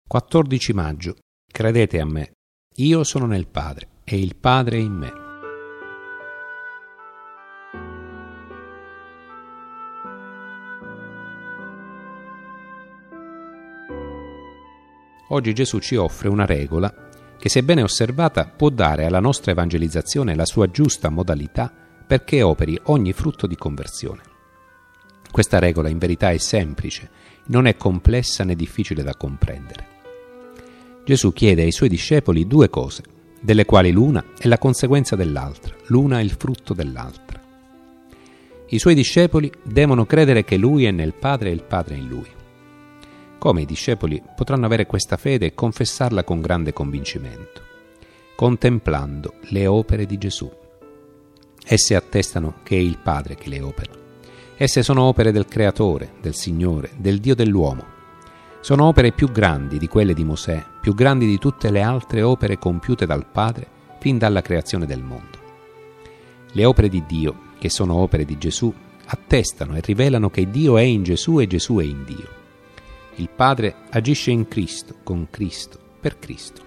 14 maggio. Credete a me. Io sono nel Padre e il Padre è in me. Oggi Gesù ci offre una regola che, se bene osservata, può dare alla nostra evangelizzazione la sua giusta modalità perché operi ogni frutto di conversione. Questa regola in verità è semplice, non è complessa né difficile da comprendere. Gesù chiede ai suoi discepoli due cose, delle quali l'una è la conseguenza dell'altra, l'una è il frutto dell'altra. I suoi discepoli devono credere che Lui è nel Padre e il Padre in Lui. Come i discepoli potranno avere questa fede e confessarla con grande convincimento? Contemplando le opere di Gesù. Esse attestano che è il Padre che le opera. Esse sono opere del Creatore, del Signore, del Dio dell'uomo. Sono opere più grandi di quelle di Mosè, più grandi di tutte le altre opere compiute dal Padre fin dalla creazione del mondo. Le opere di Dio, che sono opere di Gesù, attestano e rivelano che Dio è in Gesù e Gesù è in Dio. Il Padre agisce in Cristo, con Cristo, per Cristo.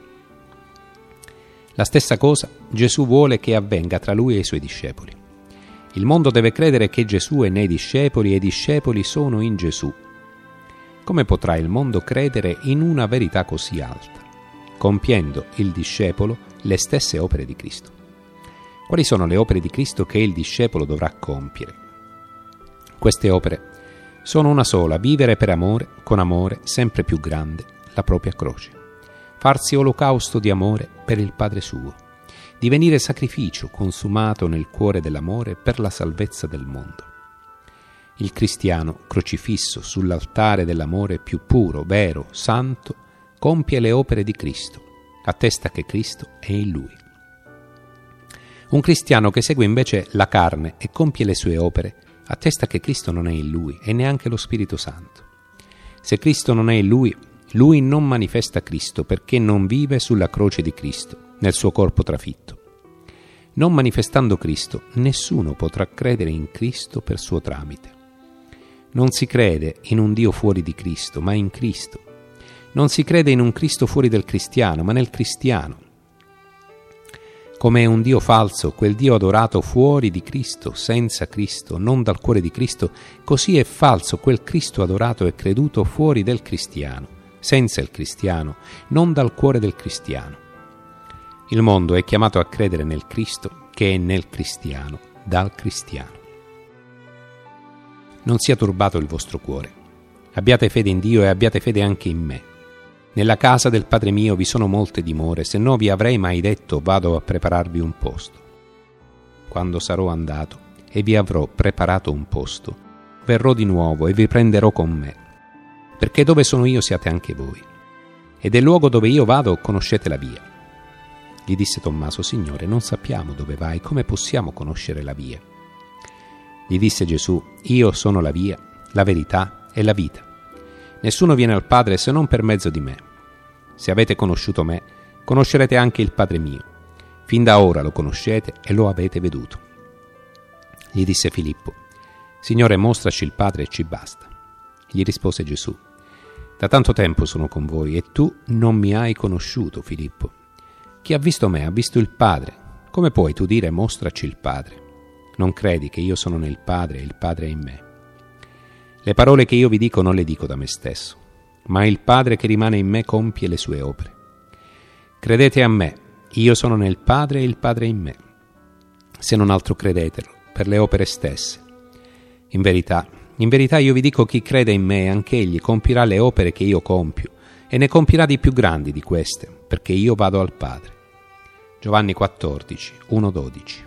La stessa cosa Gesù vuole che avvenga tra Lui e i Suoi discepoli. Il mondo deve credere che Gesù è nei discepoli e i discepoli sono in Gesù. Come potrà il mondo credere in una verità così alta, compiendo il discepolo le stesse opere di Cristo? Quali sono le opere di Cristo che il discepolo dovrà compiere? Queste opere sono una sola: vivere per amore, con amore sempre più grande, la propria croce. Farsi olocausto di amore per il Padre suo. Divenire sacrificio consumato nel cuore dell'amore per la salvezza del mondo. Il cristiano, crocifisso sull'altare dell'amore più puro, vero, santo, compie le opere di Cristo, attesta che Cristo è in lui. Un cristiano che segue invece la carne e compie le sue opere, attesta che Cristo non è in lui e neanche lo Spirito Santo. Se Cristo non è in lui, lui non manifesta Cristo perché non vive sulla croce di Cristo, nel suo corpo trafitto. Non manifestando Cristo, nessuno potrà credere in Cristo per suo tramite. Non si crede in un Dio fuori di Cristo, ma in Cristo. Non si crede in un Cristo fuori del cristiano, ma nel cristiano. Come è un Dio falso, quel Dio adorato fuori di Cristo, senza Cristo, non dal cuore di Cristo, così è falso quel Cristo adorato e creduto fuori del cristiano, senza il cristiano, non dal cuore del cristiano. Il mondo è chiamato a credere nel Cristo, che è nel cristiano, dal cristiano. Non sia turbato il vostro cuore. Abbiate fede in Dio e abbiate fede anche in me. Nella casa del Padre mio vi sono molte dimore, se no vi avrei mai detto vado a prepararvi un posto. Quando sarò andato e vi avrò preparato un posto, verrò di nuovo e vi prenderò con me, perché dove sono io siate anche voi. E del luogo dove io vado conoscete la via. Gli disse Tommaso: Signore, non sappiamo dove vai, come possiamo conoscere la via? Gli disse Gesù: Io sono la via, la verità e la vita. Nessuno viene al Padre se non per mezzo di me. Se avete conosciuto me, conoscerete anche il Padre mio. Fin da ora lo conoscete e lo avete veduto. Gli disse Filippo: Signore, mostraci il Padre e ci basta. Gli rispose Gesù: Da tanto tempo sono con voi e tu non mi hai conosciuto, Filippo. Chi ha visto me ha visto il Padre. Come puoi tu dire mostraci il Padre? Non credi che io sono nel Padre e il Padre è in me? Le parole che io vi dico non le dico da me stesso, ma il Padre che rimane in me compie le sue opere. Credete a me, io sono nel Padre e il Padre è in me. Se non altro credetelo, per le opere stesse. In verità io vi dico: chi crede in me, anch'egli compirà le opere che io compio, e ne compirà di più grandi di queste, perché io vado al Padre. Giovanni 14, 1-12.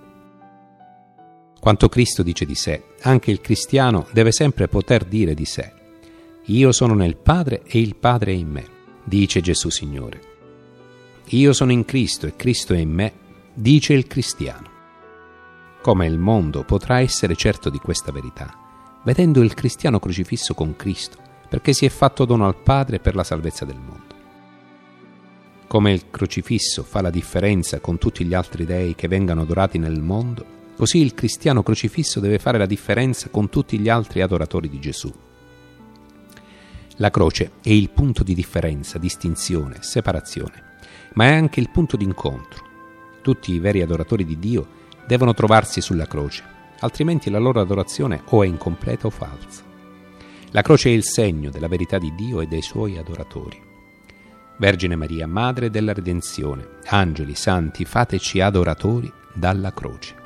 Quanto Cristo dice di sé, anche il cristiano deve sempre poter dire di sé: Io sono nel Padre e il Padre è in me, dice Gesù Signore. Io sono in Cristo e Cristo è in me, dice il cristiano. Come il mondo potrà essere certo di questa verità, vedendo il cristiano crocifisso con Cristo, perché si è fatto dono al Padre per la salvezza del mondo? Come il crocifisso fa la differenza con tutti gli altri dei che vengano adorati nel mondo, così il cristiano crocifisso deve fare la differenza con tutti gli altri adoratori di Gesù. La croce è il punto di differenza, distinzione, separazione, ma è anche il punto d'incontro. Tutti i veri adoratori di Dio devono trovarsi sulla croce, altrimenti la loro adorazione o è incompleta o falsa. La croce è il segno della verità di Dio e dei suoi adoratori. Vergine Maria, Madre della Redenzione, angeli, santi, fateci adoratori dalla croce.